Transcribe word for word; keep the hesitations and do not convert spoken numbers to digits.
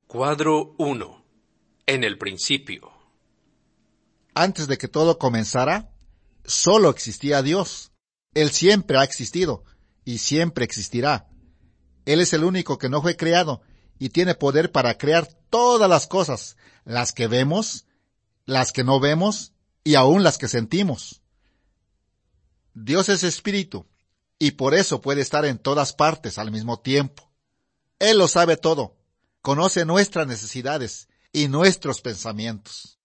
Cuadro uno. En el principio. Antes de que todo comenzara, solo existía Dios. Él siempre ha existido y siempre existirá. Él es el único que no fue creado y tiene poder para crear todas las cosas, las que vemos, las que no vemos y aún las que sentimos. Dios es espíritu y por eso puede estar en todas partes al mismo tiempo. Él lo sabe todo, conoce nuestras necesidades y nuestros pensamientos.